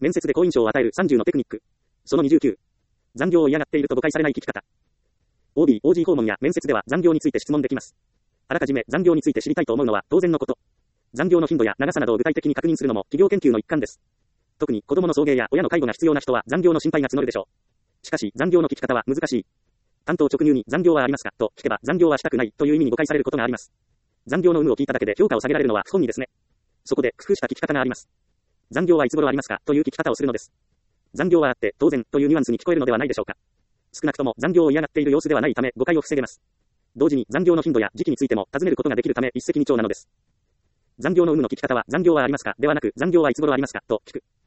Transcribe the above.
面接で好印象を与える30のテクニック。その29。残業を嫌がっていると誤解されない聞き方。OB、OG 訪問や面接では残業について質問できます。あらかじめ残業について知りたいと思うのは当然のこと。残業の頻度や長さなどを具体的に確認するのも企業研究の一環です。特に子供の送迎や親の介護が必要な人は残業の心配が募るでしょう。しかし残業の聞き方は難しい。単刀直入に残業はありますかと聞けば残業はしたくないという意味に誤解されることがあります。残業の有無を聞いただけで評価を下げられるのは不本意ですね。そこで工夫した聞き方があります。残業はいつ頃ありますかという聞き方をするのです。残業はあって当然というニュアンスに聞こえるのではないでしょうか。少なくとも残業を嫌がっている様子ではないため誤解を防げます。同時に残業の頻度や時期についても尋ねることができるため一石二鳥なのです。残業の有無の聞き方は残業はありますかではなく残業はいつ頃ありますかと聞く。